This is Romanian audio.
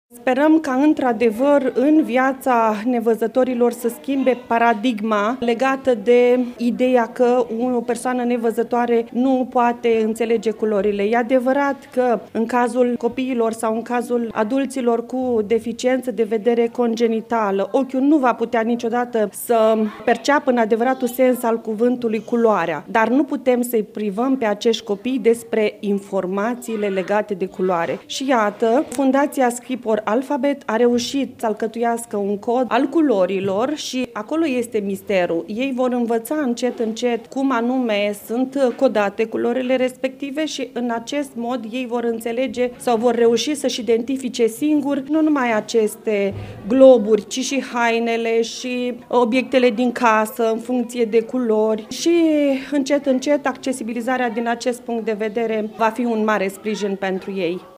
Sperăm ca într-adevăr în viața nevăzătorilor să schimbe paradigma legată de ideea că o persoană nevăzătoare nu poate înțelege culorile. E adevărat că în cazul copiilor sau în cazul adulților cu deficiență de vedere congenitală, ochiul nu va putea niciodată să perceapă în adevăratul sens al cuvântului culoarea, dar nu putem să-i privăm pe acești copii despre informațiile legate de culoare. Și iată, Fundația Skipper Alphabet a reușit să alcătuiască un cod al culorilor și acolo este misterul. Ei vor învăța încet, încet cum anume sunt codate culorile respective și în acest mod ei vor înțelege sau vor reuși să-și identifice singuri nu numai aceste globuri, ci și hainele și obiectele din casă în funcție de culori și încet, încet accesibilizarea din acest punct de vedere va fi un mare sprijin pentru ei.